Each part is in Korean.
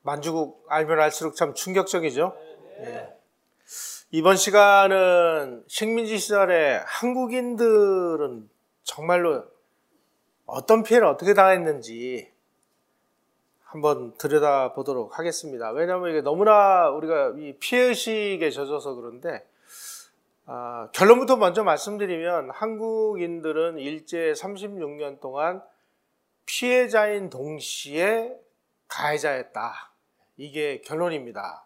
만주국 알면 알수록 참 충격적이죠. 예. 이번 시간은 식민지 시절에 한국인들은 정말로 어떤 피해를 어떻게 당했는지 한번 들여다보도록 하겠습니다. 왜냐하면 이게 너무나 우리가 이 피해의식에 젖어서 그런데 결론부터 먼저 말씀드리면 한국인들은 일제 36년 동안 피해자인 동시에 가해자였다. 이게 결론입니다.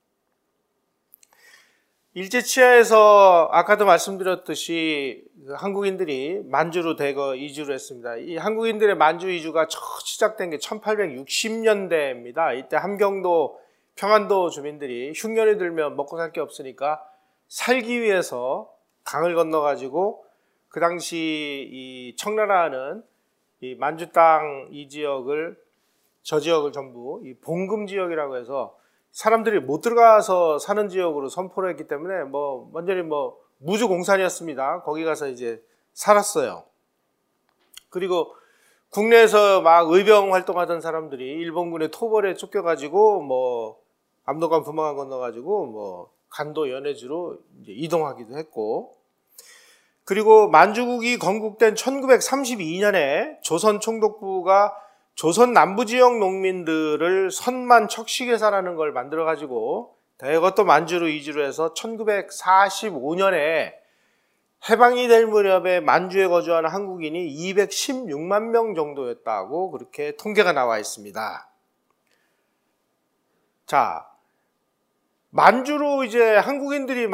일제 치하에서 아까도 말씀드렸듯이 한국인들이 만주로 대거 이주를 했습니다. 이 한국인들의 만주 이주가 시작된 게 1860년대입니다. 이때 함경도, 평안도 주민들이 흉년이 들면 먹고 살 게 없으니까 살기 위해서 강을 건너가지고 그 당시 이 청나라는 이 만주 땅 이 지역을, 저 지역을 전부 이 봉금 지역이라고 해서 사람들이 못 들어가서 사는 지역으로 선포를 했기 때문에 완전히 무주공산이었습니다. 거기 가서 이제 살았어요. 그리고 국내에서 막 의병 활동하던 사람들이 일본군의 토벌에 쫓겨가지고 압록강 부마강 건너가지고 간도 연해주로 이제 이동하기도 했고, 그리고 만주국이 건국된 1932년에 조선 총독부가 조선 남부지역 농민들을 선만 척식회사라는 걸 만들어가지고 대거 또 만주로 이주를 해서 1945년에 해방이 될 무렵에 만주에 거주하는 한국인이 216만 명 정도였다고 그렇게 통계가 나와 있습니다. 자, 만주로 이제 한국인들이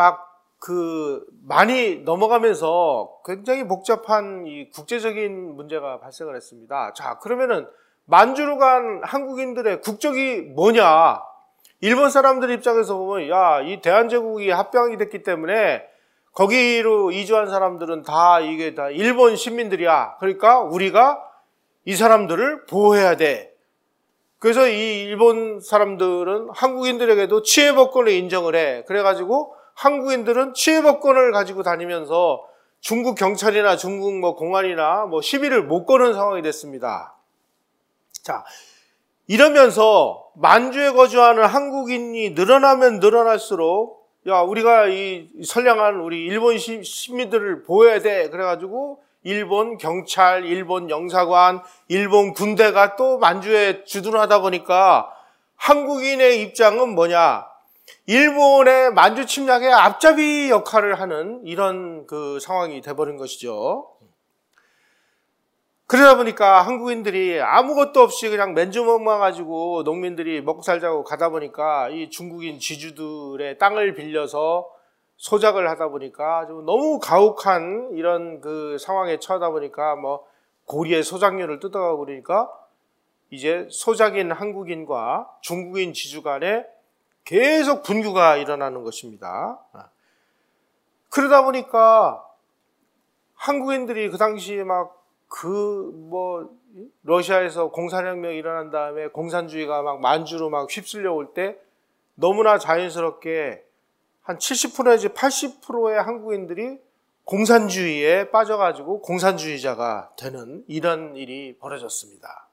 많이 넘어가면서 굉장히 복잡한 이 국제적인 문제가 발생을 했습니다. 자, 그러면은 만주로 간 한국인들의 국적이 뭐냐? 일본 사람들 입장에서 보면, 이 대한제국이 합병이 됐기 때문에 거기로 이주한 사람들은 이게 다 일본 시민들이야. 그러니까 우리가 이 사람들을 보호해야 돼. 그래서 이 일본 사람들은 한국인들에게도 치해법권을 인정을 해. 그래가지고 한국인들은 치해법권을 가지고 다니면서 중국 경찰이나 중국 공안이나 시비를 못 거는 상황이 됐습니다. 자, 이러면서 만주에 거주하는 한국인이 늘어나면 늘어날수록 우리가 이 선량한 우리 일본 시민들을 보호해야 돼. 그래가지고 일본 경찰, 일본 영사관, 일본 군대가 또 만주에 주둔하다 보니까 한국인의 입장은 뭐냐? 일본의 만주 침략의 앞잡이 역할을 하는 이런 상황이 돼버린 것이죠. 그러다 보니까 한국인들이 아무것도 없이 그냥 맨주먹만 가지고 농민들이 먹고 살자고 가다 보니까 이 중국인 지주들의 땅을 빌려서 소작을 하다 보니까 좀 너무 가혹한 이런 상황에 처하다 보니까 고리에 소작료를 뜯어가고 그러니까 이제 소작인 한국인과 중국인 지주 간에 계속 분규가 일어나는 것입니다. 그러다 보니까 한국인들이 그 당시에 러시아에서 공산혁명이 일어난 다음에 공산주의가 만주로 휩쓸려 올 때 너무나 자연스럽게 한 70% 내지 80%의 한국인들이 공산주의에 빠져가지고 공산주의자가 되는 이런 일이 벌어졌습니다.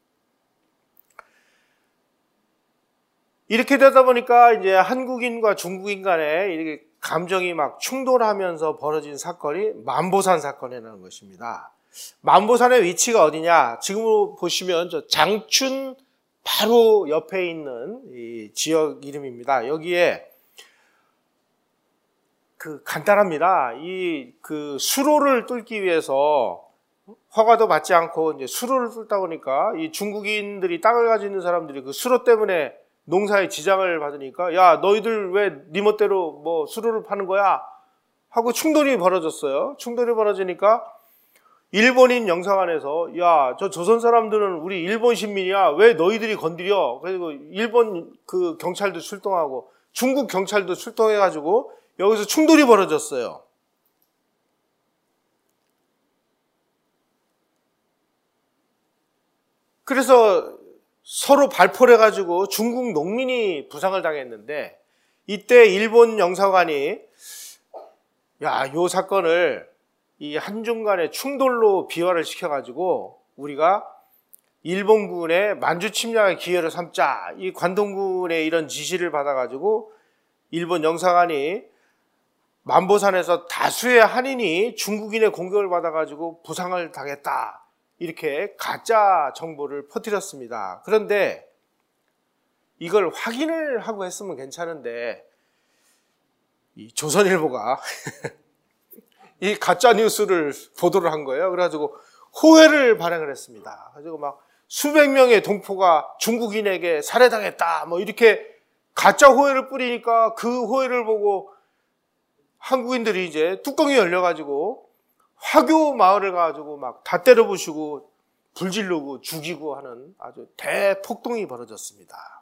이렇게 되다 보니까 이제 한국인과 중국인 간에 이렇게 감정이 충돌하면서 벌어진 사건이 만보산 사건이라는 것입니다. 만보산의 위치가 어디냐? 지금 보시면 저 장춘 바로 옆에 있는 이 지역 이름입니다. 여기에 간단합니다. 수로를 뚫기 위해서 허가도 받지 않고 이제 수로를 뚫다 보니까 이 중국인들이 땅을 가지고 있는 사람들이 그 수로 때문에 농사에 지장을 받으니까 너희들 왜 네 멋대로 수로를 파는 거야? 하고 충돌이 벌어졌어요. 충돌이 벌어지니까 일본인 영사관에서 저 조선 사람들은 우리 일본 시민이야. 왜 너희들이 건드려? 그리고 일본 경찰도 출동하고 중국 경찰도 출동해가지고 여기서 충돌이 벌어졌어요. 그래서 서로 발포를 해가지고 중국 농민이 부상을 당했는데 이때 일본 영사관이 요 사건을 이 한중 간의 충돌로 비화를 시켜가지고 우리가 일본군의 만주 침략의 기회를 삼자, 이 관동군의 이런 지시를 받아가지고 일본 영사관이 만보산에서 다수의 한인이 중국인의 공격을 받아가지고 부상을 당했다, 이렇게 가짜 정보를 퍼뜨렸습니다. 그런데 이걸 확인을 하고 했으면 괜찮은데 이 조선일보가 이 가짜 뉴스를 보도를 한 거예요. 그래가지고 호해를 발행을 했습니다. 그래가지고 막 수백 명의 동포가 중국인에게 살해당했다, 뭐 이렇게 가짜 호해를 뿌리니까 그 호해를 보고 한국인들이 이제 뚜껑이 열려가지고 화교 마을을 가지고 막 다 때려부시고 불지르고 죽이고 하는 아주 대폭동이 벌어졌습니다.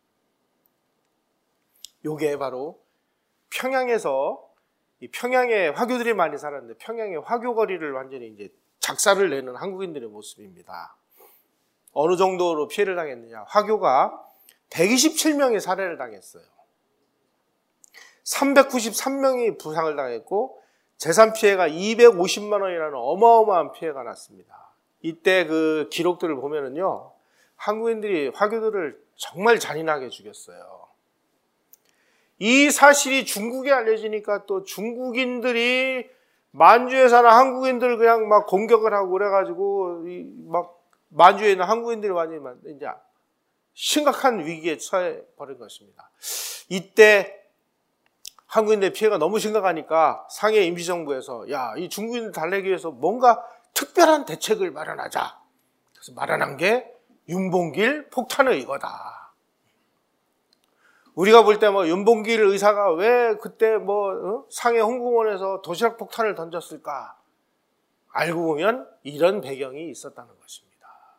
요게 바로 평양에서, 이 평양에 화교들이 많이 살았는데 평양의 화교거리를 완전히 이제 작사를 내는 한국인들의 모습입니다. 어느 정도로 피해를 당했느냐? 화교가 127명이 살해를 당했어요. 393명이 부상을 당했고 재산 피해가 250만 원이라는 어마어마한 피해가 났습니다. 이때 그 기록들을 보면은요, 한국인들이 화교들을 정말 잔인하게 죽였어요. 이 사실이 중국에 알려지니까 또 중국인들이 만주에 사는 한국인들을 그냥 막 공격을 하고 그래가지고 막 만주에 있는 한국인들이 완전히 이제 심각한 위기에 처해 버린 것입니다. 이때 한국인들의 피해가 너무 심각하니까 상해 임시정부에서 야, 이 중국인을 달래기 위해서 뭔가 특별한 대책을 마련하자. 그래서 마련한 게 윤봉길 폭탄의 의거다. 우리가 볼 때 뭐 윤봉길 의사가 왜 그때 상해 홍공원에서 도시락 폭탄을 던졌을까? 알고 보면 이런 배경이 있었다는 것입니다.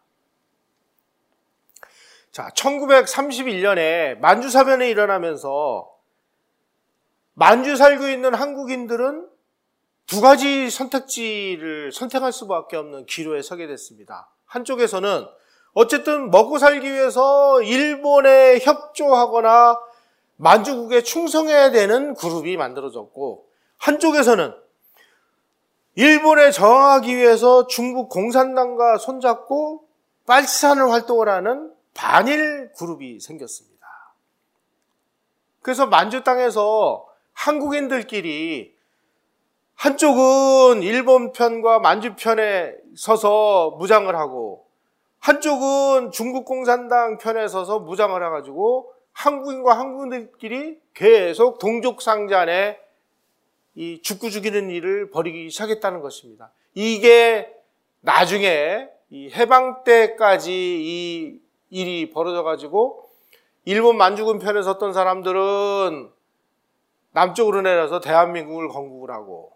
자, 1931년에 만주사변이 일어나면서 만주 살고 있는 한국인들은 두 가지 선택지를 선택할 수밖에 없는 기로에 서게 됐습니다. 한쪽에서는 어쨌든 먹고 살기 위해서 일본에 협조하거나 만주국에 충성해야 되는 그룹이 만들어졌고, 한쪽에서는 일본에 저항하기 위해서 중국 공산당과 손잡고 빨치산을 활동을 하는 반일 그룹이 생겼습니다. 그래서 만주 땅에서 한국인들끼리 한쪽은 일본 편과 만주 편에 서서 무장을 하고 한쪽은 중국 공산당 편에 서서 무장을 해가지고 한국인과 한국인들끼리 계속 동족상잔에 이 죽고 죽이는 일을 벌이기 시작했다는 것입니다. 이게 나중에 이 해방 때까지 이 일이 벌어져가지고 일본 만주군 편에 섰던 사람들은 남쪽으로 내려서 대한민국을 건국을 하고,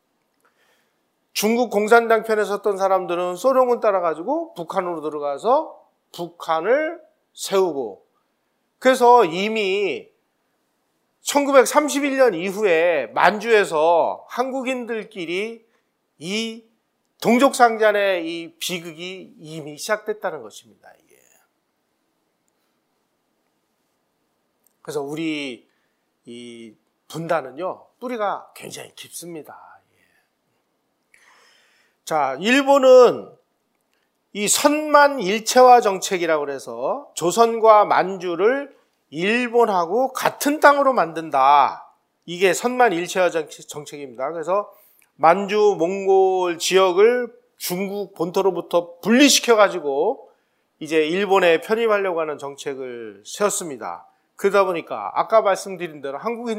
중국 공산당 편에 섰던 사람들은 소련군 따라가지고 북한으로 들어가서 북한을 세우고, 그래서 이미 1931년 이후에 만주에서 한국인들끼리 이 동족상잔의 이 비극이 이미 시작됐다는 것입니다. 이게. 그래서 우리 이 분단은요, 뿌리가 굉장히 깊습니다. 자, 일본은 이 선만 일체화 정책이라고 해서 조선과 만주를 일본하고 같은 땅으로 만든다. 이게 선만 일체화 정책입니다. 그래서 만주, 몽골 지역을 중국 본토로부터 분리시켜가지고 이제 일본에 편입하려고 하는 정책을 세웠습니다. 그러다 보니까 아까 말씀드린 대로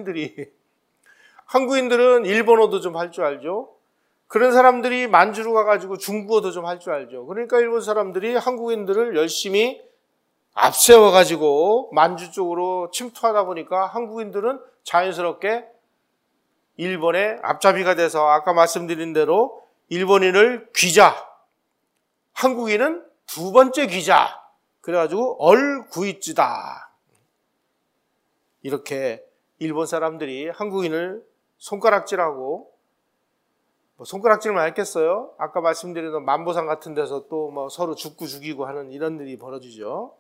한국인들은 일본어도 좀 할 줄 알죠. 그런 사람들이 만주로 가가지고 중국어도 좀 할 줄 알죠. 그러니까 일본 사람들이 한국인들을 열심히 앞세워가지고 만주 쪽으로 침투하다 보니까 한국인들은 자연스럽게 일본의 앞잡이가 돼서 아까 말씀드린 대로 일본인을 귀자, 한국인은 두 번째 귀자, 그래가지고 얼구이쯔다. 이렇게 일본 사람들이 한국인을 손가락질하고, 손가락질만 했겠어요? 아까 말씀드린 만보산 같은 데서 또 서로 죽고 죽이고 하는 이런 일이 벌어지죠.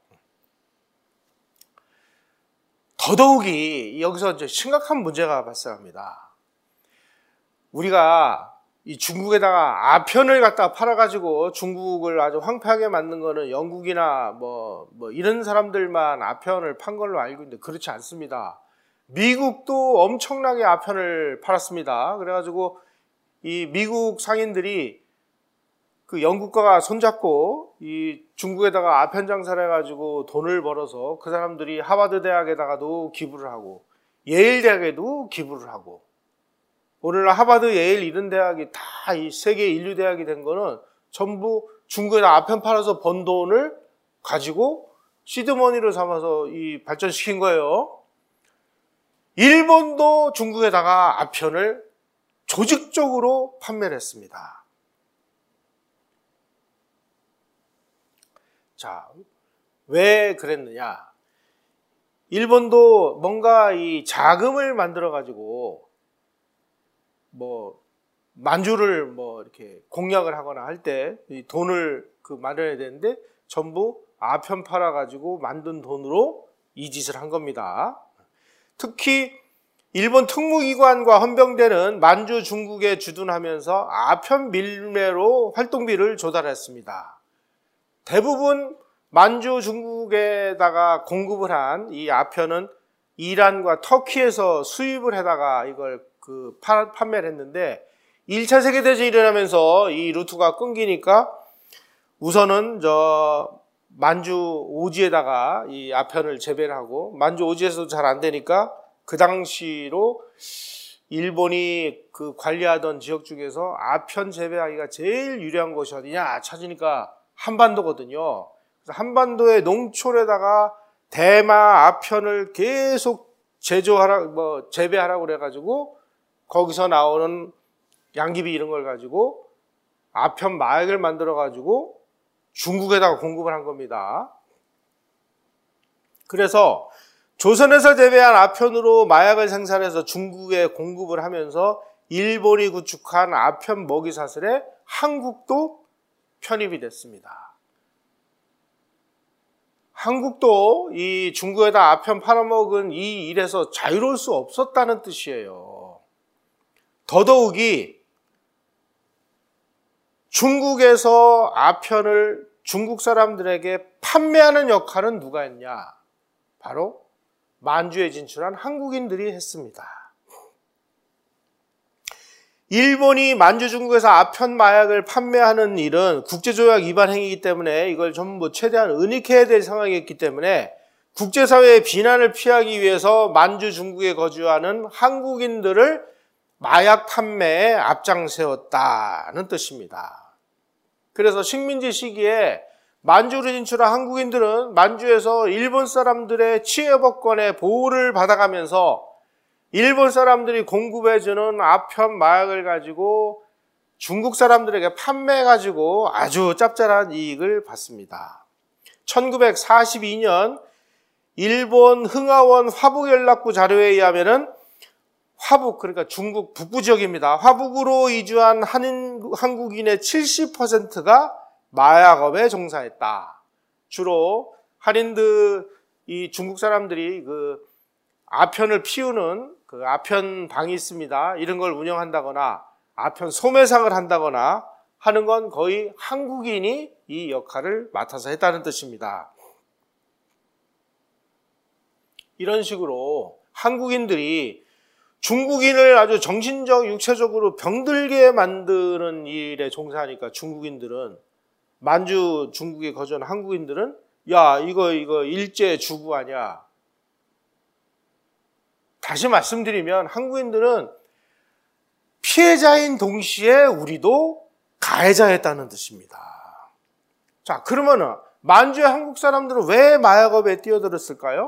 더더욱이 여기서 이제 심각한 문제가 발생합니다. 우리가 이 중국에다가 아편을 갖다 팔아가지고 중국을 아주 황폐하게 만든 거는 영국이나 뭐 이런 사람들만 아편을 판 걸로 알고 있는데 그렇지 않습니다. 미국도 엄청나게 아편을 팔았습니다. 그래가지고 이 미국 상인들이 그 영국과 손잡고 이 중국에다가 아편 장사를 해가지고 돈을 벌어서 그 사람들이 하버드 대학에다가도 기부를 하고 예일 대학에도 기부를 하고, 오늘날 하버드, 예일 이런 대학이 다 이 세계 인류 대학이 된 거는 전부 중국에다 아편 팔아서 번 돈을 가지고 시드머니를 삼아서 이 발전시킨 거예요. 일본도 중국에다가 아편을 조직적으로 판매를 했습니다. 자, 왜 그랬느냐? 일본도 뭔가 이 자금을 만들어 가지고 만주를 이렇게 공략을 하거나 할 때 이 돈을 마련해야 되는데 전부 아편 팔아 가지고 만든 돈으로 이 짓을 한 겁니다. 특히 일본 특무기관과 헌병대는 만주 중국에 주둔하면서 아편 밀매로 활동비를 조달했습니다. 대부분 만주 중국에다가 공급을 한 이 아편은 이란과 터키에서 수입을 해다가 이걸 판매를 했는데 1차 세계대전이 일어나면서 이 루트가 끊기니까 우선은 만주 오지에다가 이 아편을 재배를 하고, 만주 오지에서도 잘 안 되니까 그 당시로 일본이 관리하던 지역 중에서 아편 재배하기가 제일 유리한 곳이 어디냐 찾으니까 한반도거든요. 그래서 한반도의 농촌에다가 대마 아편을 계속 재배하라고 그래가지고 거기서 나오는 양귀비 이런 걸 가지고 아편 마약을 만들어가지고 중국에다가 공급을 한 겁니다. 그래서 조선에서 재배한 아편으로 마약을 생산해서 중국에 공급을 하면서 일본이 구축한 아편 먹이사슬에 한국도 편입이 됐습니다. 한국도 이 중국에다 아편 팔아먹은 이 일에서 자유로울 수 없었다는 뜻이에요. 더더욱이 중국에서 아편을 중국 사람들에게 판매하는 역할은 누가 했냐? 바로 만주에 진출한 한국인들이 했습니다. 일본이 만주 중국에서 아편 마약을 판매하는 일은 국제조약 위반 행위이기 때문에 이걸 전부 최대한 은닉해야 될 상황이었기 때문에 국제사회의 비난을 피하기 위해서 만주 중국에 거주하는 한국인들을 마약 판매에 앞장세웠다는 뜻입니다. 그래서 식민지 시기에 만주로 진출한 한국인들은 만주에서 일본 사람들의 치해법권의 보호를 받아가면서 일본 사람들이 공급해주는 아편 마약을 가지고 중국 사람들에게 판매해가지고 아주 짭짤한 이익을 받습니다. 1942년 일본 흥하원 화북연락부 자료에 의하면은 화북, 그러니까 중국 북부 지역입니다. 화북으로 이주한 한국인의 70%가 마약업에 종사했다. 주로 한인들, 이 중국 사람들이 아편을 피우는 아편 방이 있습니다. 이런 걸 운영한다거나 아편 소매상을 한다거나 하는 건 거의 한국인이 이 역할을 맡아서 했다는 뜻입니다. 이런 식으로 한국인들이 중국인을 아주 정신적, 육체적으로 병들게 만드는 일에 종사하니까 중국인들은, 만주 중국에 거주하는 한국인들은 야, 이거 일제 주부 아니야. 다시 말씀드리면 한국인들은 피해자인 동시에 우리도 가해자였다는 뜻입니다. 자, 그러면은 만주의 한국 사람들은 왜 마약업에 뛰어들었을까요?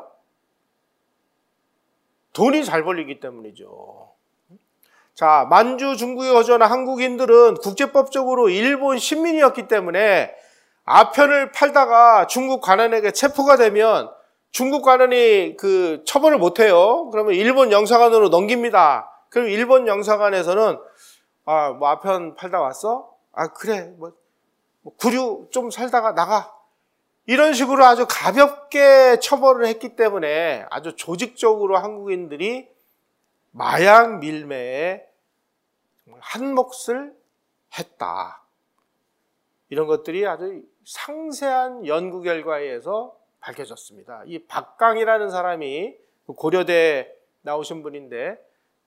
돈이 잘 벌리기 때문이죠. 자, 만주 중국에 거주하는 한국인들은 국제법적으로 일본 시민이었기 때문에 아편을 팔다가 중국 관원에게 체포가 되면 중국 관원이 처벌을 못해요. 그러면 일본 영사관으로 넘깁니다. 그럼 일본 영사관에서는 아편 팔다 왔어? 그래, 구류 좀 살다가 나가. 이런 식으로 아주 가볍게 처벌을 했기 때문에 아주 조직적으로 한국인들이 마약 밀매에 한 몫을 했다. 이런 것들이 아주 상세한 연구 결과에 의해서 밝혀졌습니다. 이 박강이라는 사람이 고려대 나오신 분인데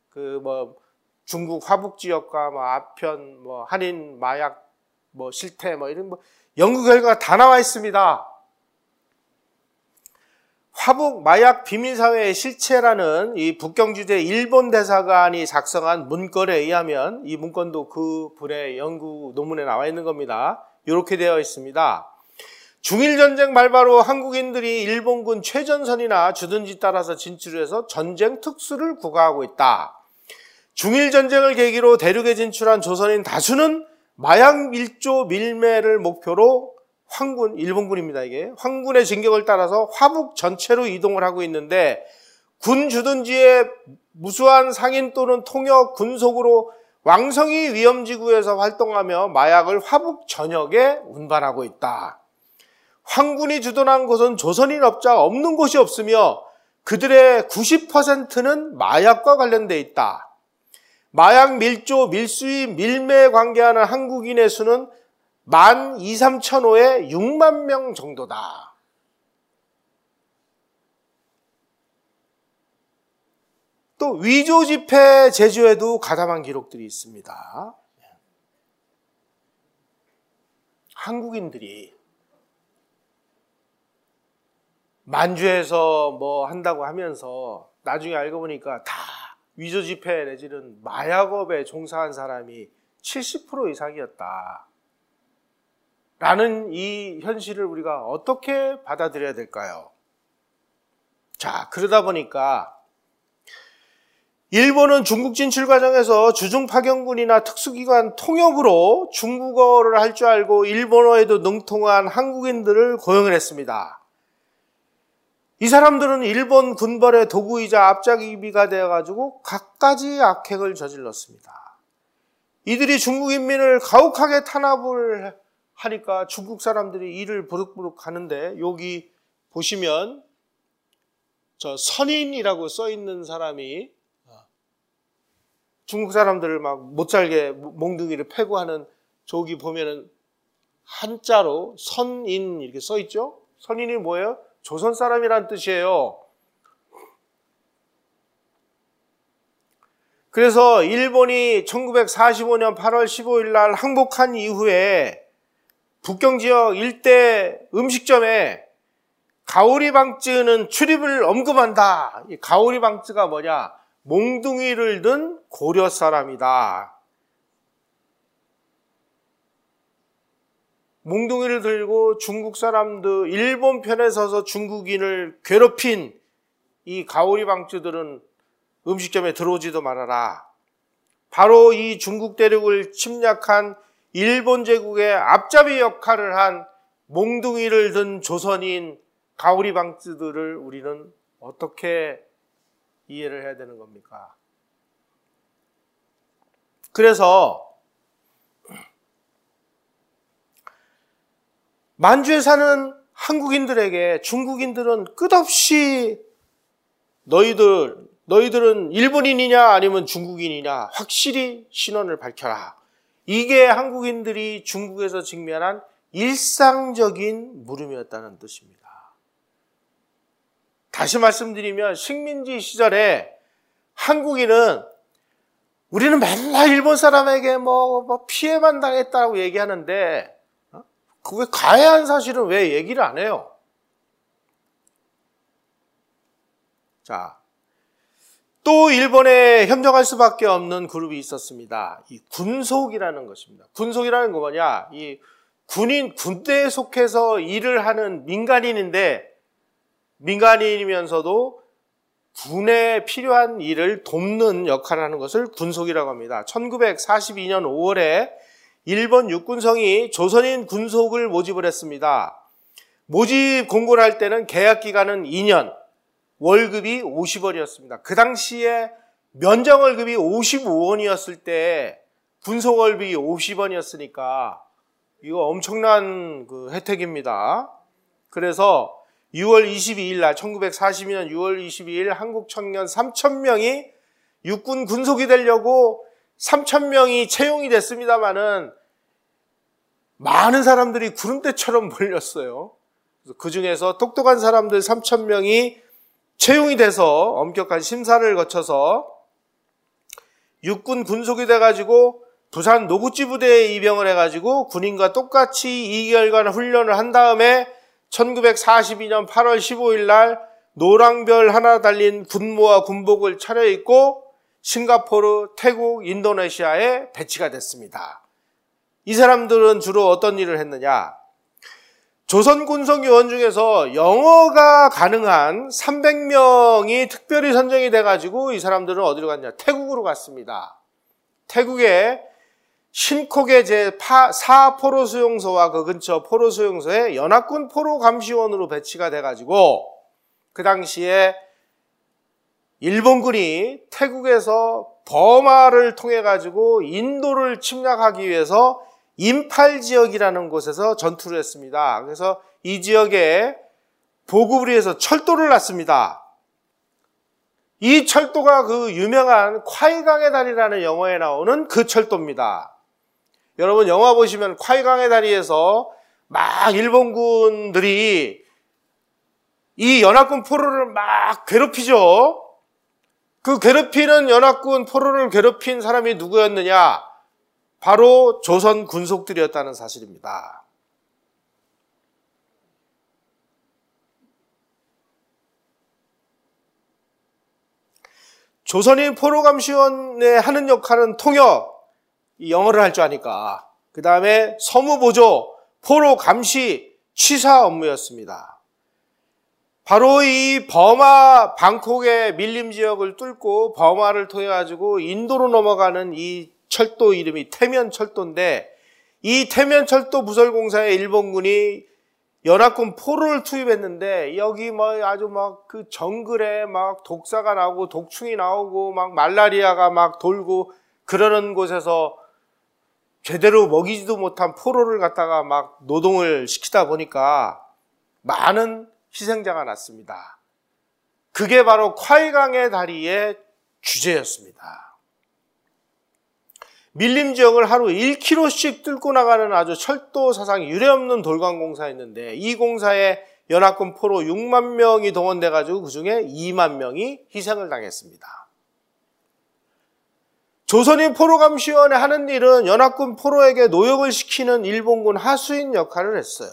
중국 화북 지역과 아편 한인 마약 실태 이런 연구 결과가 다 나와 있습니다. 화북 마약 비밀사회의 실체라는 이 북경 주재 일본 대사관이 작성한 문건에 의하면, 이 문건도 그 분의 연구 논문에 나와 있는 겁니다. 이렇게 되어 있습니다. 중일전쟁 발바로 한국인들이 일본군 최전선이나 주둔지 따라서 진출해서 전쟁 특수를 구가하고 있다. 중일전쟁을 계기로 대륙에 진출한 조선인 다수는 마약 밀조 밀매를 목표로 일본군입니다. 이게 황군의 진격을 따라서 화북 전체로 이동을 하고 있는데, 군 주둔지의 무수한 상인 또는 통역 군속으로 왕성이 위험지구에서 활동하며 마약을 화북 전역에 운반하고 있다. 황군이 주둔한 곳은 조선인 업자가 없는 곳이 없으며 그들의 90%는 마약과 관련돼 있다. 마약 밀조, 밀수입, 밀매에 관계하는 한국인의 수는 12,300에 6만 명 정도다. 또 위조 지폐 제조에도 가담한 기록들이 있습니다. 한국인들이 만주에서 한다고 하면서 나중에 알고 보니까 다 위조 지폐 내지는 마약업에 종사한 사람이 70% 이상이었다. 라는 이 현실을 우리가 어떻게 받아들여야 될까요? 자, 그러다 보니까 일본은 중국 진출 과정에서 주중 파견군이나 특수기관 통역으로 중국어를 할 줄 알고 일본어에도 능통한 한국인들을 고용을 했습니다. 이 사람들은 일본 군벌의 도구이자 앞잡이가 되어가지고 갖가지 악행을 저질렀습니다. 이들이 중국 인민을 가혹하게 탄압을 하니까 중국 사람들이 이를 부룩부룩 하는데, 여기 보시면 저 선인이라고 써있는 사람이 중국 사람들을 막 못살게 몽둥이를 패고 하는, 저기 보면은 한자로 선인 이렇게 써있죠? 선인이 뭐예요? 조선 사람이란 뜻이에요. 그래서 일본이 1945년 8월 15일 날 항복한 이후에 북경 지역 일대 음식점에 가오리방쯔는 출입을 엄금한다. 이 가오리방쯔가 뭐냐? 몽둥이를 든 고려 사람이다. 몽둥이를 들고 중국 사람들, 일본 편에 서서 중국인을 괴롭힌 이 가오리방쯔들은 음식점에 들어오지도 말아라. 바로 이 중국 대륙을 침략한 일본 제국의 앞잡이 역할을 한 몽둥이를 든 조선인 가오리방쯔들을 우리는 어떻게 이해를 해야 되는 겁니까? 그래서 만주에 사는 한국인들에게 중국인들은 끝없이 너희들은 일본인이냐 아니면 중국인이냐 확실히 신원을 밝혀라. 이게 한국인들이 중국에서 직면한 일상적인 물음이었다는 뜻입니다. 다시 말씀드리면 식민지 시절에 한국인은 우리는 맨날 일본 사람에게 피해만 당했다고 얘기하는데 그 왜 가해한 사실은 왜 얘기를 안 해요? 자, 또 일본에 협력할 수밖에 없는 그룹이 있었습니다. 이 군속이라는 것입니다. 군속이라는 거 뭐냐? 이 군대에 속해서 일을 하는 민간인인데, 민간인이면서도 군에 필요한 일을 돕는 역할을 하는 것을 군속이라고 합니다. 1942년 5월에 일본 육군성이 조선인 군속을 모집을 했습니다. 모집 공고를 할 때는 계약 기간은 2년, 월급이 50원이었습니다. 그 당시에 면정 월급이 55원이었을 때 군속 월급이 50원이었으니까 이거 엄청난 혜택입니다. 그래서 6월 22일 날 1942년 6월 22일 한국 청년 3,000명이 육군 군속이 되려고 3,000명이 채용이 됐습니다마는 많은 사람들이 구름대처럼 몰렸어요. 그 중에서 똑똑한 사람들 3,000명이 채용이 돼서 엄격한 심사를 거쳐서 육군 군속이 돼가지고 부산 노구찌 부대에 입영을 해가지고 군인과 똑같이 2개월간 훈련을 한 다음에 1942년 8월 15일 날 노랑별 하나 달린 군무와 군복을 차려입고 싱가포르, 태국, 인도네시아에 배치가 됐습니다. 이 사람들은 주로 어떤 일을 했느냐? 조선 군속 요원 중에서 영어가 가능한 300명이 특별히 선정이 돼가지고 이 사람들은 어디로 갔냐? 태국으로 갔습니다. 태국의 신콕의 제4 포로 수용소와 그 근처 포로 수용소에 연합군 포로 감시원으로 배치가 돼가지고 그 당시에 일본군이 태국에서 버마를 통해 가지고 인도를 침략하기 위해서 임팔 지역이라는 곳에서 전투를 했습니다. 그래서 이 지역에 보급을 위해서 철도를 놨습니다. 이 철도가 그 유명한 콰이강의 다리라는 영화에 나오는 그 철도입니다. 여러분 영화 보시면 콰이강의 다리에서 막 일본군들이 이 연합군 포로를 막 괴롭히죠. 그 괴롭히는 연합군 포로를 괴롭힌 사람이 누구였느냐? 바로 조선 군속들이었다는 사실입니다. 조선인 포로감시원에 하는 역할은 통역, 영어를 할 줄 아니까. 그 다음에 서무보조, 포로감시, 취사 업무였습니다. 바로 이 버마 방콕의 밀림 지역을 뚫고 버마를 통해 가지고 인도로 넘어가는 이 철도 이름이 태면철도인데 이 태면철도 부설공사에 일본군이 연합군 포로를 투입했는데 여기 아주 그 정글에 막 독사가 나오고 독충이 나오고 막 말라리아가 막 돌고 그러는 곳에서 제대로 먹이지도 못한 포로를 갖다가 막 노동을 시키다 보니까 많은 희생자가 났습니다. 그게 바로 콰이강의 다리의 주제였습니다. 밀림 지역을 하루 1km씩 뚫고 나가는 아주 철도 사상 유례없는 돌관공사였는데 이 공사에 연합군 포로 6만 명이 동원돼가지고 그 중에 2만 명이 희생을 당했습니다. 조선인 포로감시원에 하는 일은 연합군 포로에게 노역을 시키는 일본군 하수인 역할을 했어요.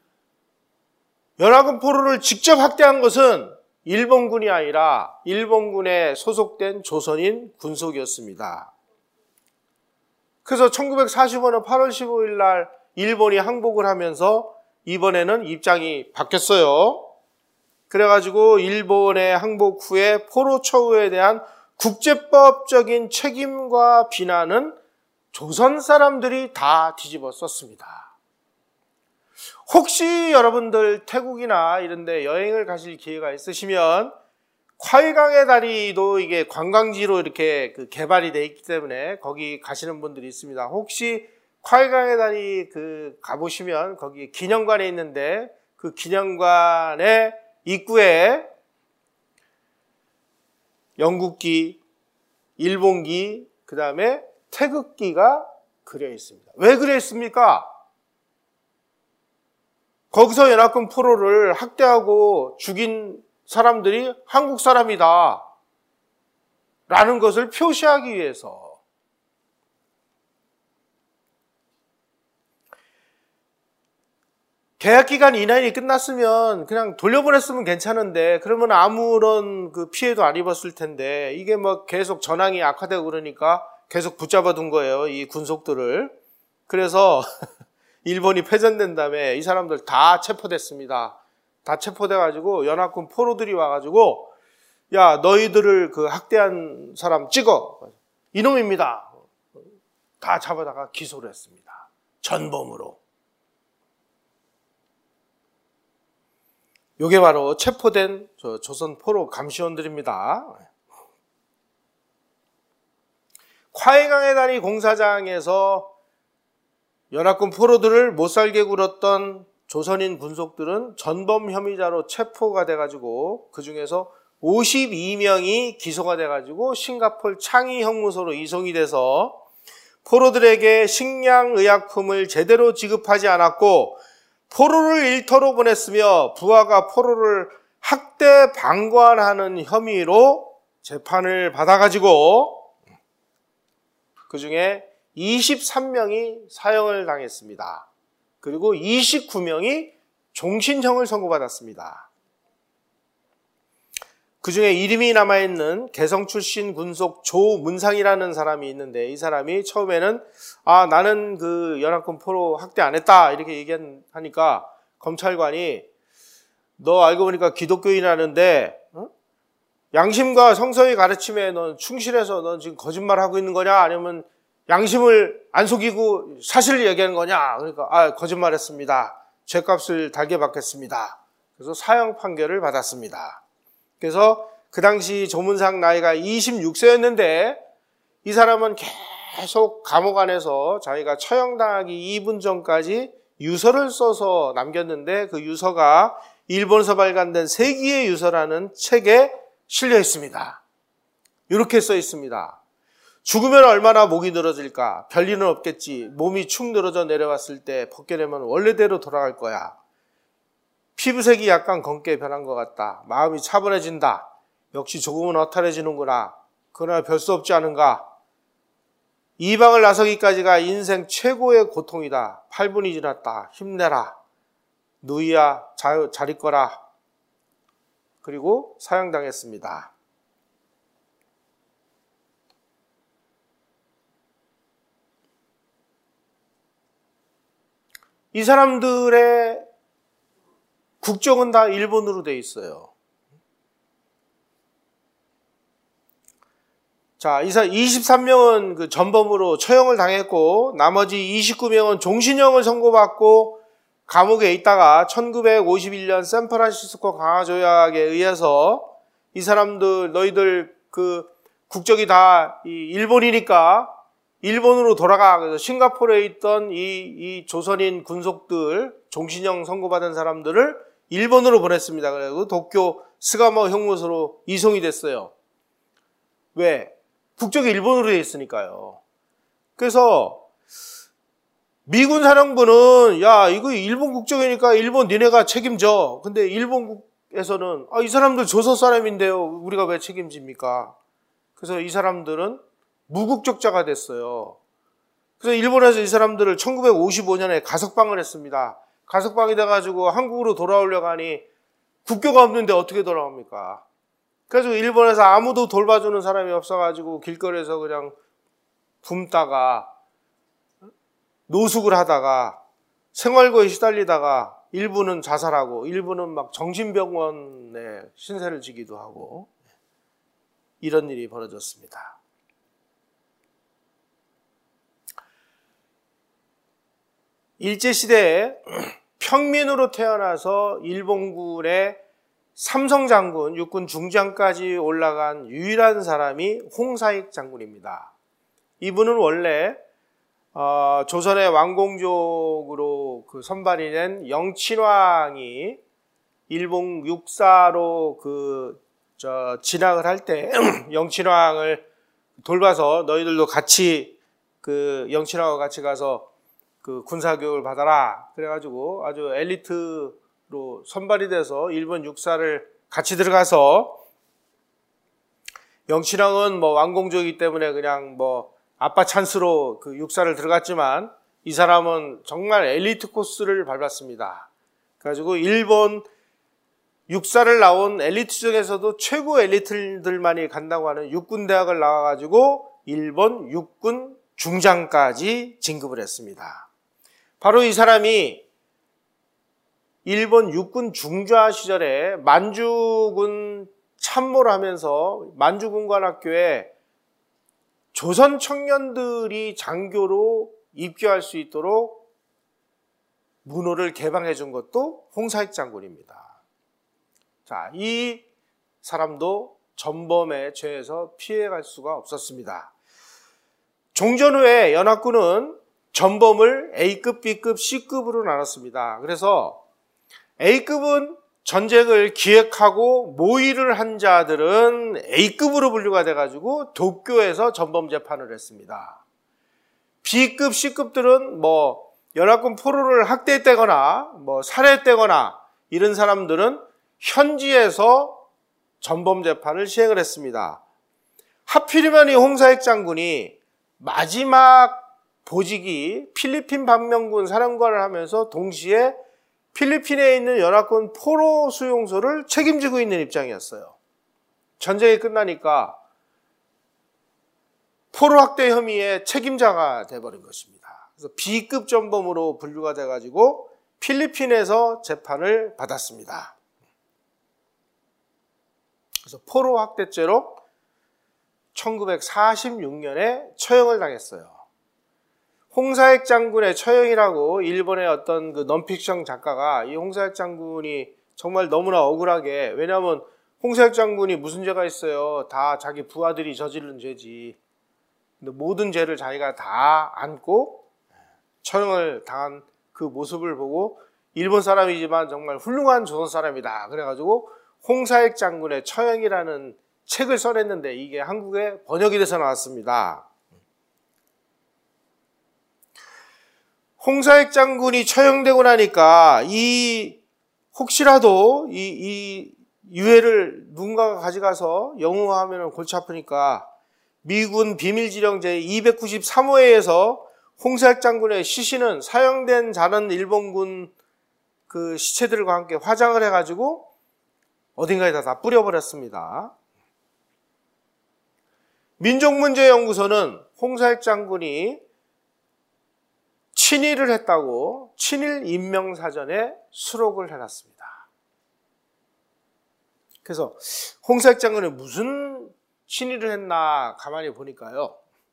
연합군 포로를 직접 학대한 것은 일본군이 아니라 일본군에 소속된 조선인 군속이었습니다. 그래서 1945년 8월 15일 날 일본이 항복을 하면서 이번에는 입장이 바뀌었어요. 그래가지고 일본의 항복 후에 포로 처우에 대한 국제법적인 책임과 비난은 조선 사람들이 다 뒤집어 썼습니다. 혹시 여러분들 태국이나 이런 데 여행을 가실 기회가 있으시면 콰이강의 다리도 이게 관광지로 이렇게 개발이 돼 있기 때문에 거기 가시는 분들이 있습니다. 혹시 콰이강의 다리 가보시면 거기 기념관에 있는데 그 기념관의 입구에 영국기, 일본기, 그 다음에 태극기가 그려 있습니다. 왜 그려 있습니까? 거기서 연합군 포로를 학대하고 죽인 사람들이 한국 사람이다 라는 것을 표시하기 위해서. 계약기간 이내에 끝났으면 그냥 돌려보냈으면 괜찮은데 그러면 아무런 피해도 안 입었을 텐데 이게 계속 전황이 악화되고 그러니까 계속 붙잡아 둔 거예요, 이 군속들을. 그래서 일본이 패전된 다음에 이 사람들 다 체포됐습니다. 다 체포돼가지고 연합군 포로들이 와가지고 야 너희들을 학대한 사람 찍어, 이놈입니다. 다 잡아다가 기소를 했습니다. 전범으로. 요게 바로 체포된 조선 포로 감시원들입니다. 콰이강의 다리 공사장에서 연합군 포로들을 못살게 굴었던 조선인 군속들은 전범 혐의자로 체포가 돼가지고 그 중에서 52명이 기소가 돼가지고 싱가포르 창의 형무소로 이송이 돼서 포로들에게 식량의약품을 제대로 지급하지 않았고 포로를 일터로 보냈으며 부하가 포로를 학대 방관하는 혐의로 재판을 받아가지고 그 중에 23명이 사형을 당했습니다. 그리고 29명이 종신형을 선고받았습니다. 그 중에 이름이 남아있는 개성 출신 군속 조문상이라는 사람이 있는데 이 사람이 처음에는 나는 그 연합군 포로 학대 안 했다 이렇게 얘기하니까 검찰관이 너 알고 보니까 기독교인이라는데 양심과 성서의 가르침에 넌 충실해서 넌 지금 거짓말하고 있는 거냐 아니면 양심을 안 속이고 사실을 얘기하는 거냐 그러니까 거짓말했습니다. 죄값을 달게 받겠습니다. 그래서 사형 판결을 받았습니다. 그래서 그 당시 조문상 나이가 26세였는데 이 사람은 계속 감옥 안에서 자기가 처형당하기 2분 전까지 유서를 써서 남겼는데 그 유서가 일본에서 발간된 세기의 유서라는 책에 실려 있습니다. 이렇게 써 있습니다. 죽으면 얼마나 목이 늘어질까? 별일은 없겠지. 몸이 축 늘어져 내려왔을 때 벗겨내면 원래대로 돌아갈 거야. 피부색이 약간 검게 변한 것 같다. 마음이 차분해진다. 역시 조금은 허탈해지는구나. 그러나 별 수 없지 않은가. 이방을 나서기까지가 인생 최고의 고통이다. 8분이 지났다. 힘내라. 누이야 잘 있거라. 그리고 사형당했습니다. 이 사람들의 국적은 다 일본으로 돼 있어요. 자, 23명은 그 전범으로 처형을 당했고 나머지 29명은 종신형을 선고받고 감옥에 있다가 1951년 샌프란시스코 강화조약에 의해서 이 사람들 너희들 그 국적이 다 일본이니까 일본으로 돌아가. 그래서 싱가포르에 있던 이 조선인 군속들 종신형 선고받은 사람들을 일본으로 보냈습니다. 그래서 도쿄 스가모 형무소로 이송이 됐어요. 왜? 국적이 일본으로 돼 있으니까요. 그래서 미군 사령부는 야 이거 일본 국적이니까 일본 니네가 책임져. 근데 일본에서는 이 사람들 조선 사람인데요. 우리가 왜 책임집니까? 그래서 이 사람들은 무국적자가 됐어요. 그래서 일본에서 이 사람들을 1955년에 가석방을 했습니다. 가석방이 돼가지고 한국으로 돌아오려고 하니 국교가 없는데 어떻게 돌아옵니까? 그래서 일본에서 아무도 돌봐주는 사람이 없어가지고 길거리에서 그냥 굶다가 노숙을 하다가 생활고에 시달리다가 일부는 자살하고 일부는 막 정신병원에 신세를 지기도 하고 이런 일이 벌어졌습니다. 일제시대에 평민으로 태어나서 일본군의 삼성장군, 육군 중장까지 올라간 유일한 사람이 홍사익 장군입니다. 이분은 원래 조선의 왕공족으로 그 선발이 된 영친왕이 일본 육사로 진학을 할 때 영친왕을 돌봐서 너희들도 같이 그 영친왕과 같이 가서 그 군사교육을 받아라. 그래가지고 아주 엘리트로 선발이 돼서 일본 육사를 같이 들어가서 영친왕은 왕공족이기 때문에 그냥 아빠 찬스로 그 육사를 들어갔지만 이 사람은 정말 엘리트 코스를 밟았습니다. 그래가지고 일본 육사를 나온 엘리트 중에서도 최고 엘리트들만이 간다고 하는 육군대학을 나와가지고 일본 육군 중장까지 진급을 했습니다. 바로 이 사람이 일본 육군 중좌 시절에 만주군 참모를 하면서 만주군관학교에 조선 청년들이 장교로 입교할 수 있도록 문호를 개방해 준 것도 홍사익 장군입니다. 자, 이 사람도 전범의 죄에서 피해갈 수가 없었습니다. 종전 후에 연합군은 전범을 A급, B급, C급으로 나눴습니다. 그래서 A급은 전쟁을 기획하고 모의를 한 자들은 A급으로 분류가 돼가지고 도쿄에서 전범 재판을 했습니다. B급, C급들은 연합군 포로를 학대했다거나 살해했다거나 이런 사람들은 현지에서 전범 재판을 시행을 했습니다. 하필이면 이 홍사익 장군이 마지막 보직이 필리핀 반면군 사령관을 하면서 동시에 필리핀에 있는 연합군 포로 수용소를 책임지고 있는 입장이었어요. 전쟁이 끝나니까 포로 학대 혐의의 책임자가 돼버린 것입니다. 그래서 B급 전범으로 분류가 돼가지고 필리핀에서 재판을 받았습니다. 그래서 포로 학대죄로 1946년에 처형을 당했어요. 홍사익 장군의 처형이라고 일본의 어떤 그 넌픽션 작가가 이 홍사익 장군이 정말 너무나 억울하게, 왜냐하면 홍사익 장군이 무슨 죄가 있어요? 다 자기 부하들이 저지른 죄지. 근데 모든 죄를 자기가 다 안고 처형을 당한 그 모습을 보고 일본 사람이지만 정말 훌륭한 조선 사람이다. 그래가지고 홍사익 장군의 처형이라는 책을 써냈는데 이게 한국에 번역이 돼서 나왔습니다. 홍사익 장군이 처형되고 나니까 혹시라도 이 유해를 누군가가 가져가서 영우하면 골치 아프니까 미군 비밀지령 제293호에서 홍사익 장군의 시신은 사형된 다른 일본군 그 시체들과 함께 화장을 해가지고 어딘가에다 다 뿌려버렸습니다. 민족문제연구소는 홍사익 장군이 친일을 했다고 친일 인명사전에 수록을 해놨습니다. 그래서 홍사익 장군이 무슨 친일을 했나 가만히 보니까요.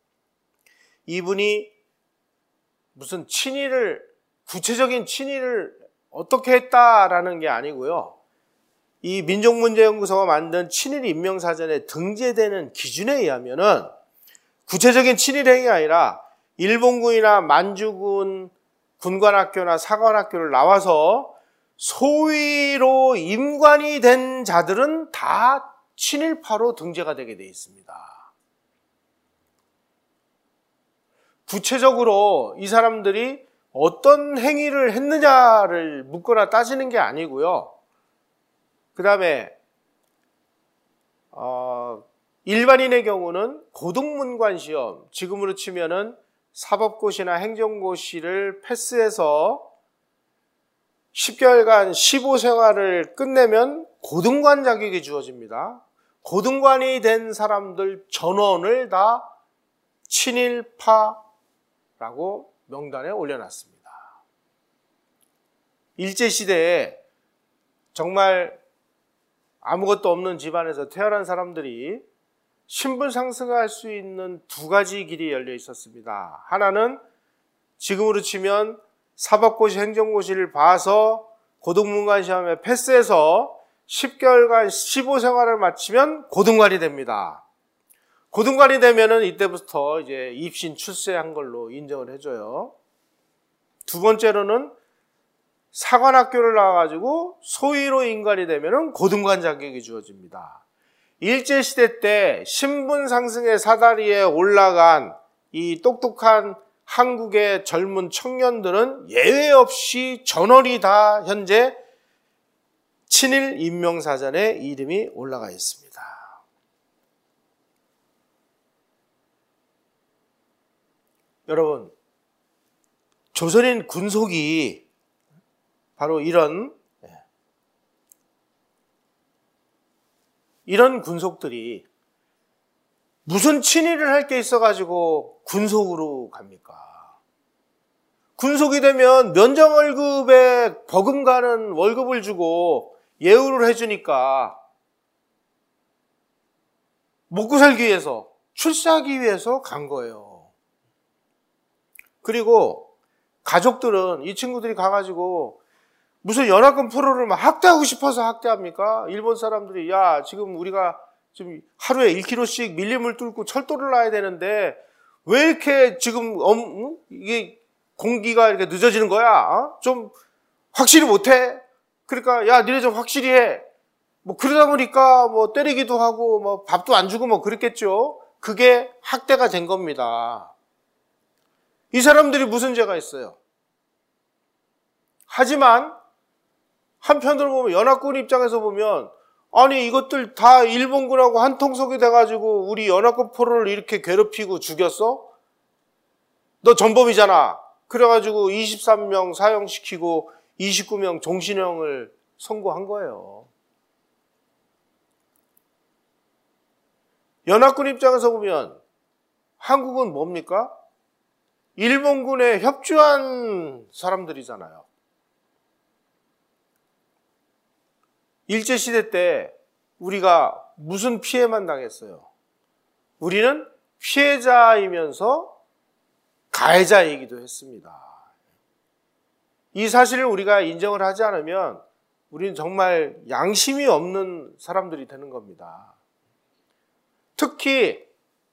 이분이 무슨 구체적인 친일을 어떻게 했다라는 게 아니고요. 이 민족문제연구소가 만든 친일 인명사전에 등재되는 기준에 의하면은 구체적인 친일 행위가 아니라 일본군이나 만주군 군관학교나 사관학교를 나와서 소위로 임관이 된 자들은 다 친일파로 등재가 되게 되어 있습니다. 구체적으로 이 사람들이 어떤 행위를 했느냐를 묻거나 따지는 게 아니고요. 그 다음에 일반인의 경우는 고등문관 시험, 지금으로 치면은 사법고시나 행정고시를 패스해서 10개월간 15생활을 끝내면 고등관 자격이 주어집니다. 고등관이 된 사람들 전원을 다 친일파라고 명단에 올려놨습니다. 일제시대에 정말 아무것도 없는 집안에서 태어난 사람들이 신분 상승할 수 있는 두 가지 길이 열려 있었습니다. 하나는 지금으로 치면 사법고시, 행정고시를 봐서 고등문관 시험에 패스해서 10개월간 15생활을 마치면 고등관이 됩니다. 고등관이 되면은 이때부터 이제 입신 출세한 걸로 인정을 해줘요. 두 번째로는 사관학교를 나와가지고 소위로 임관이 되면은 고등관 자격이 주어집니다. 일제시대 때 신분 상승의 사다리에 올라간 이 똑똑한 한국의 젊은 청년들은 예외 없이 전원이 다 현재 친일 인명사전에 이름이 올라가 있습니다. 여러분, 조선인 군속이 바로 이런 군속들이 무슨 친일을 할 게 있어가지고 군속으로 갑니까? 군속이 되면 면정월급에 버금가는 월급을 주고 예우를 해주니까 먹고 살기 위해서, 출세하기 위해서 간 거예요. 그리고 가족들은 이 친구들이 가가지고 무슨 연합군 포로를 막 학대하고 싶어서 학대합니까? 일본 사람들이 야 지금 우리가 지금 하루에 1km씩 밀림을 뚫고 철도를 놔야 되는데 왜 이렇게 지금 이게 공기가 이렇게 늦어지는 거야? 좀 확실히 못해? 그러니까 야 니네 좀 확실히 해. 뭐 그러다 보니까 뭐 때리기도 하고 뭐 밥도 안 주고 뭐 그랬겠죠. 그게 학대가 된 겁니다. 이 사람들이 무슨 죄가 있어요? 하지만 한편으로 보면 연합군 입장에서 보면 아니 이것들 다 일본군하고 한통속이 돼가지고 우리 연합군 포로를 이렇게 괴롭히고 죽였어? 너 전범이잖아. 그래가지고 23명 사형시키고 29명 종신형을 선고한 거예요. 연합군 입장에서 보면 한국은 뭡니까? 일본군에 협조한 사람들이잖아요. 일제시대 때 우리가 무슨 피해만 당했어요? 우리는 피해자이면서 가해자이기도 했습니다. 이 사실을 우리가 인정을 하지 않으면 우리는 정말 양심이 없는 사람들이 되는 겁니다. 특히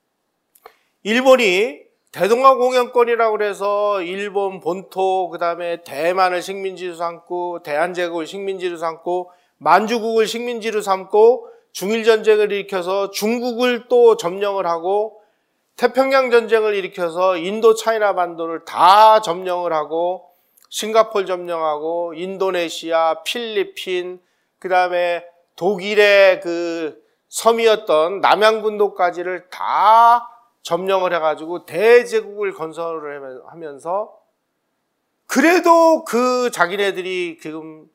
일본이 대동아공영권이라고 해서 일본 본토, 그 다음에 대만을 식민지로 삼고 대한제국을 식민지로 삼고 만주국을 식민지로 삼고 중일전쟁을 일으켜서 중국을 또 점령을 하고 태평양 전쟁을 일으켜서 인도 차이나 반도를 다 점령을 하고 싱가포르 점령하고 인도네시아, 필리핀, 그 다음에 독일의 그 섬이었던 남양분도까지를 다 점령을 해가지고 대제국을 건설을 하면서 그래도 그 자기네들이 지금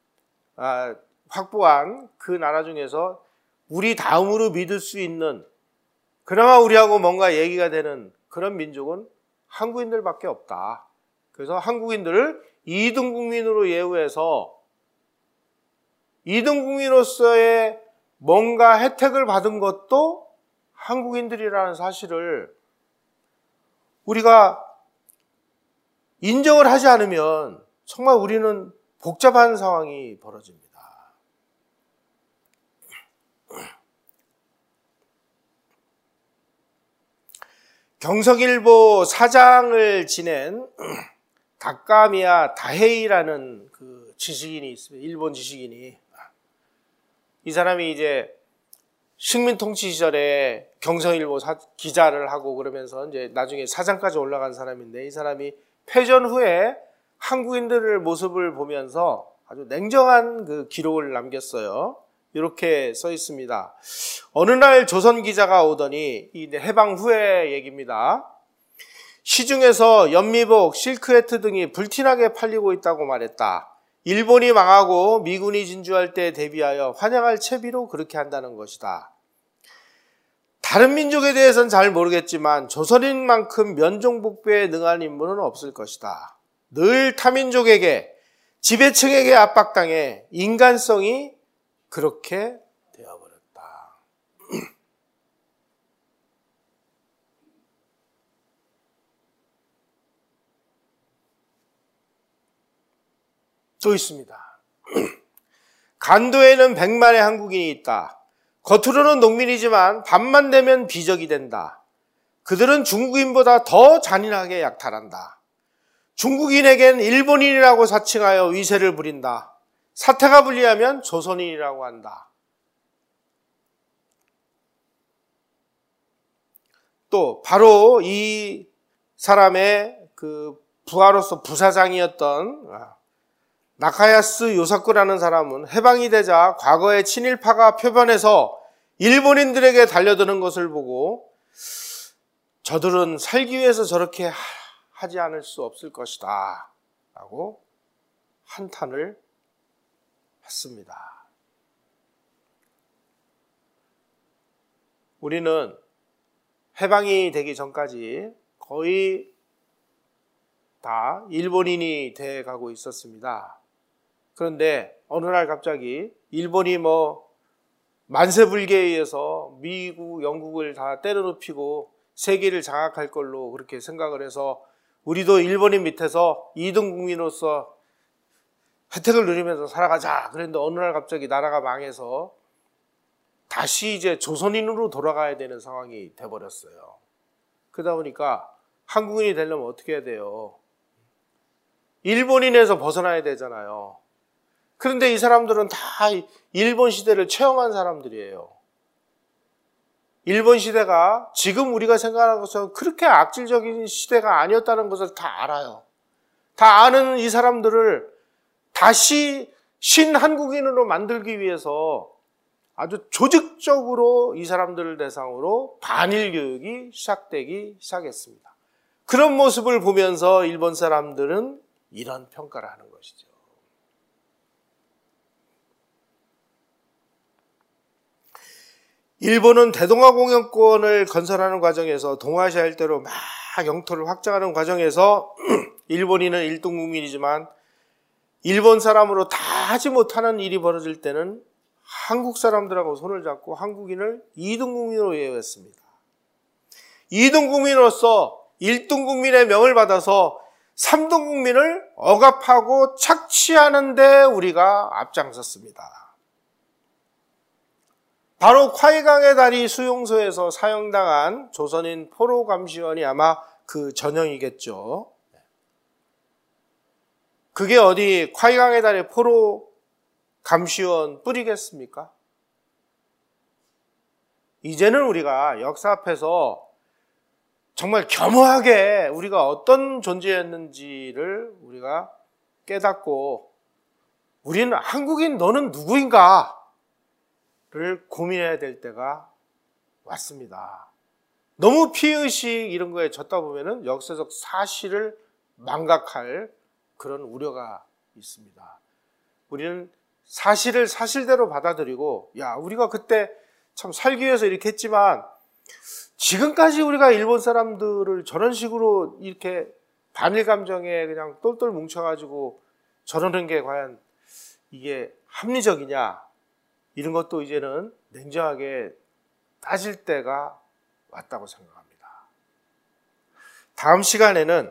확보한 그 나라 중에서 우리 다음으로 믿을 수 있는 그나마 우리하고 뭔가 얘기가 되는 그런 민족은 한국인들밖에 없다. 그래서 한국인들을 2등 국민으로 예우해서 2등 국민으로서의 뭔가 혜택을 받은 것도 한국인들이라는 사실을 우리가 인정을 하지 않으면 정말 우리는 복잡한 상황이 벌어집니다. 경석일보 사장을 지낸 다카미야 다헤이라는 그 지식인이 있습니다. 일본 지식인이. 이 사람이 이제 식민통치 시절에 경성일보 기자를 하고 그러면서 이제 나중에 사장까지 올라간 사람인데, 이 사람이 패전 후에 한국인들의 모습을 보면서 아주 냉정한 그 기록을 남겼어요. 이렇게 써 있습니다. 어느 날 조선 기자가 오더니, 이 해방 후의 얘기입니다. 시중에서 연미복, 실크해트 등이 불티나게 팔리고 있다고 말했다. 일본이 망하고 미군이 진주할 때 대비하여 환영할 채비로 그렇게 한다는 것이다. 다른 민족에 대해서는 잘 모르겠지만 조선인만큼 면종복배에 능한 인물은 없을 것이다. 늘 타민족에게, 지배층에게 압박당해 인간성이 그렇게 되어버렸다. 또 있습니다. 간도에는 100만의 한국인이 있다. 겉으로는 농민이지만 밤만 되면 비적이 된다. 그들은 중국인보다 더 잔인하게 약탈한다. 중국인에겐 일본인이라고 사칭하여 위세를 부린다. 사태가 불리하면 조선인이라고 한다. 또 바로 이 사람의 그 부하로서 부사장이었던 나카야스 요사쿠라는 사람은 해방이 되자 과거의 친일파가 표변해서 일본인들에게 달려드는 것을 보고 저들은 살기 위해서 저렇게 하지 않을 수 없을 것이다 라고 한탄을 했습니다. 우리는 해방이 되기 전까지 거의 다 일본인이 돼 가고 있었습니다. 그런데 어느 날 갑자기 일본이 만세불기에 의해서 미국, 영국을 다 때려눕히고 세계를 장악할 걸로 그렇게 생각을 해서 우리도 일본인 밑에서 2등 국민으로서 혜택을 누리면서 살아가자. 그런데 어느 날 갑자기 나라가 망해서 다시 이제 조선인으로 돌아가야 되는 상황이 돼버렸어요. 그러다 보니까 한국인이 되려면 어떻게 해야 돼요? 일본인에서 벗어나야 되잖아요. 그런데 이 사람들은 다 일본 시대를 체험한 사람들이에요. 일본 시대가 지금 우리가 생각하는 것처럼 그렇게 악질적인 시대가 아니었다는 것을 다 알아요. 다 아는 이 사람들을 다시 신한국인으로 만들기 위해서 아주 조직적으로 이 반일 대상으로 반일 교육이 시작되기 시작했습니다. 그런 모습을 보면서 일본 사람들은 이런 평가를 하는 것이죠. 일본은 대동아공영권을 건설하는 과정에서 동아시아 일대로 막 영토를 확장하는 과정에서 일본인은 일등국민이지만 일본 사람으로 다 하지 못하는 일이 벌어질 때는 한국 사람들하고 손을 잡고 한국인을 2등국민으로 예우했습니다. 2등국민으로서 1등국민의 명을 받아서 3등국민을 억압하고 착취하는 데 우리가 앞장섰습니다. 바로 콰이강의 다리 수용소에서 사형당한 조선인 포로 감시원이 아마 그 전형이겠죠. 그게 어디 콰이강의 다리 포로 감시원 뿌리겠습니까? 이제는 우리가 역사 앞에서 정말 겸허하게 우리가 어떤 존재였는지를 우리가 깨닫고 우리는 한국인 너는 누구인가? 를 고민해야 될 때가 왔습니다. 너무 피의식 이런 거에 젖다 보면은 역사적 사실을 망각할 그런 우려가 있습니다. 우리는 사실을 사실대로 받아들이고, 야, 우리가 그때 참 살기 위해서 이렇게 했지만, 지금까지 우리가 일본 사람들을 저런 식으로 이렇게 반일 감정에 그냥 똘똘 뭉쳐가지고 저러는 게 과연 이게 합리적이냐? 이런 것도 이제는 냉정하게 따질 때가 왔다고 생각합니다. 다음 시간에는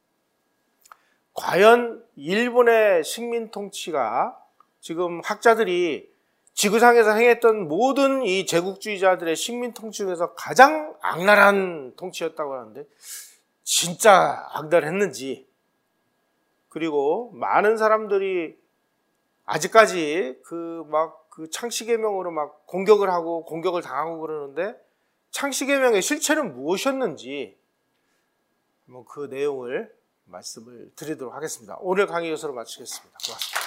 과연 일본의 식민 통치가 지금 학자들이 지구상에서 행했던 모든 이 제국주의자들의 식민 통치 중에서 가장 악랄한 통치였다고 하는데 진짜 악랄했는지, 그리고 많은 사람들이 아직까지 그 창씨개명으로 막 공격을 하고 공격을 당하고 그러는데 창씨개명의 실체는 무엇이었는지 그 내용을 말씀을 드리도록 하겠습니다. 오늘 강의 이것으로 마치겠습니다. 고맙습니다.